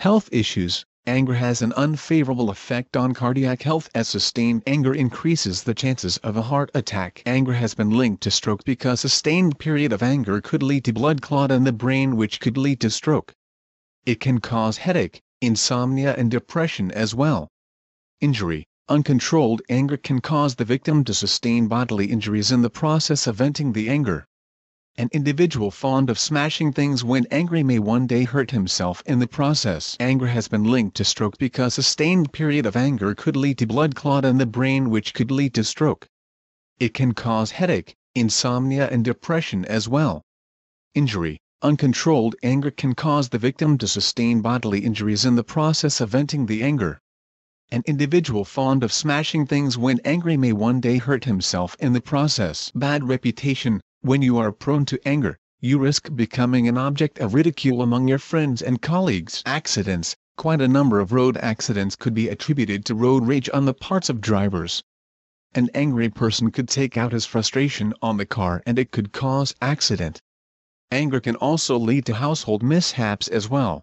Health issues. Anger has an unfavorable effect on cardiac health as sustained anger increases the chances of a heart attack. Anger has been linked to stroke because a sustained period of anger could lead to blood clot in the brain, which could lead to stroke. It can cause headache, insomnia and depression as well. Injury. Uncontrolled anger can cause the victim to sustain bodily injuries in the process of venting the anger. An individual fond of smashing things when angry may one day hurt himself in the process. Anger has been linked to stroke because a sustained period of anger could lead to blood clot in the brain, which could lead to stroke. It can cause headache, insomnia and depression as well. Injury. Uncontrolled anger can cause the victim to sustain bodily injuries in the process of venting the anger. An individual fond of smashing things when angry may one day hurt himself in the process. Bad reputation. When you are prone to anger, you risk becoming an object of ridicule among your friends and colleagues. Accidents. Quite a number of road accidents could be attributed to road rage on the parts of drivers. An angry person could take out his frustration on the car and it could cause accident. Anger can also lead to household mishaps as well.